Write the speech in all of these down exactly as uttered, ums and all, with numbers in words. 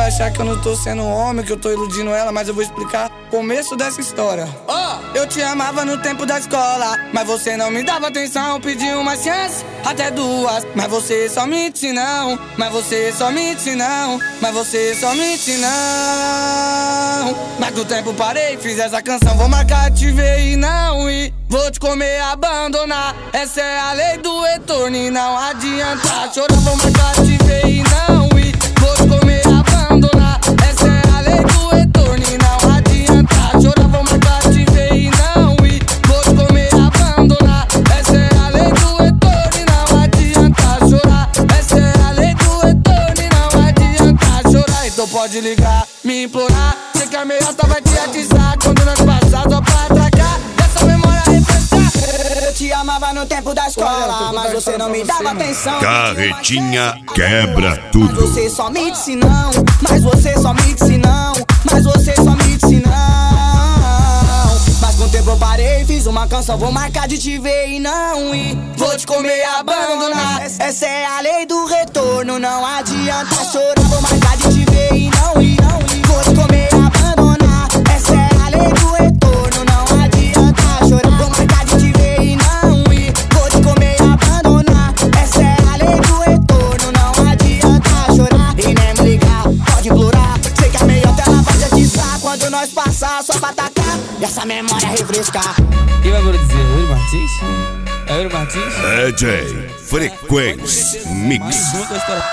vai achar que eu não tô sendo homem, que eu tô iludindo ela, mas eu vou explicar o começo dessa história. Oh! Eu te amava no tempo da escola, mas você não me dava atenção. Pedi uma chance, até duas, mas você só mente não. Mas você só mente não. Mas você só mente não. Mas com o tempo parei, fiz essa canção. Vou marcar, te ver e não ir. Vou te comer, abandonar. Essa é a lei do retorno e não adianta chorar. Vou marcar, te ver e não ir. Vou te comer, abandonar. Essa é a lei do retorno e não adianta chorar. Vou marcar, te ver e não ir. Vou te comer, abandonar. Essa é a lei do retorno e não adianta chorar. Essa é a lei do retorno e não adianta chorar. Então pode ligar, me implorar. Sei que a meiota vai te atizar quando nós passar só pra atracar. Dessa memória refrescar. Eu te amava no tempo da escola, mas você não me dava atenção. Carretinha quebra tudo. Mas você só me disse não. Mas você só me disse não. Mas você só me disse não. Mas com o tempo eu parei, fiz uma canção. Vou marcar de te ver e não ir. Vou te comer e abandonar. Essa é a lei do retorno, não adianta chorar. Vou marcar de te ver e não ir. Vou te comer e abandonar. Essa é a lei do retorno, não adianta chorar. Vou marcar de te ver e não ir. Vou te comer e abandonar. Essa é a lei do retorno, não adianta chorar. E nem me ligar, pode implorar. Sei que a meiota ela vai te atizar quando nós passar só pra atacar e essa memória refrescar. Quem vai agora dizer? Yuri Martins? É Yuri Martins? D J Frequência Mix. Mais uma da história.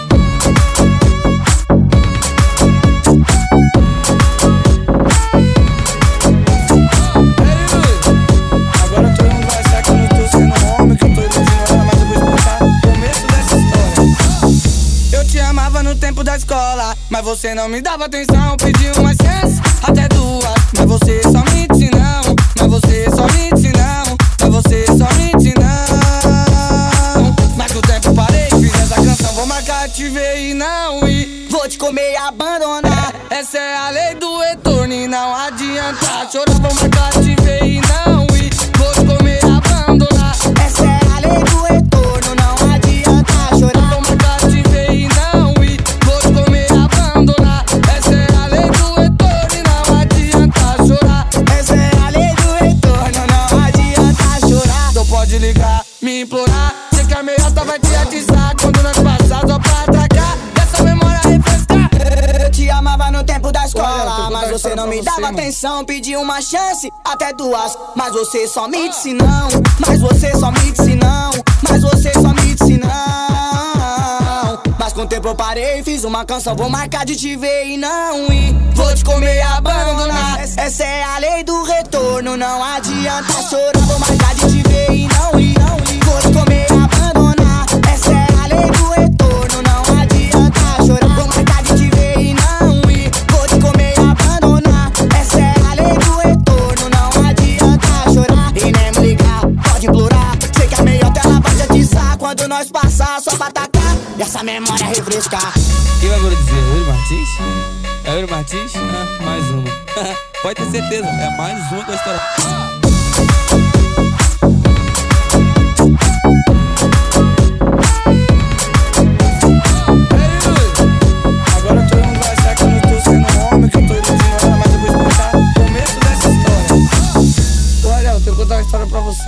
No tempo da escola, mas você não me dava atenção. Pedi uma chance, até duas, mas você só mente não. Mas você só mente não. Mas você só mente não. Mas com o tempo parei, fiz essa canção. Vou marcar, te ver e não ir. Vou te comer e abandonar. Essa é a lei do retorno e não adianta chorar. Vou marcar, te ver e não ir. Vou te comer e abandonar. Essa é a lei do retorno, não adianta chorar. Vou marcar, te ver e não ir. Vou te comer e abandonar. Essa é a lei do retorno e não adianta chorar. Essa é a lei do retorno, não adianta chorar. Então pode ligar, me implorar. Sei que a meiota vai te atizar quando nós passar só pra atracar. Dessa memória refrescar. Eu te amava no tempo da escola, mas você não me dava atenção. Pedi uma chance, até duas, mas você só me disse não. Mas você só me disse não. Mas você só me disse não. Mas com o tempo eu parei, fiz uma canção. Vou marcar de te ver e não ir. Vou te comer e abandonar. Essa é a lei do retorno, não adianta chorar. Vou marcar de te ver e não ir. Vou te comer e abandonar. Essa é a lei do retorno, não adianta chorar. Vou marcar de te ver e não ir. Vou te comer e abandonar. Essa é a lei do retorno, não adianta chorar. E nem me ligar, pode implorar. Sei que a meiota ela vai te atizar quando nós passar só pra atacar e essa memória refrescar. Quem vai agora dizer? Yuri Martins? É Yuri Martins? Ah, mais uma. Pode ter certeza, é mais uma da história.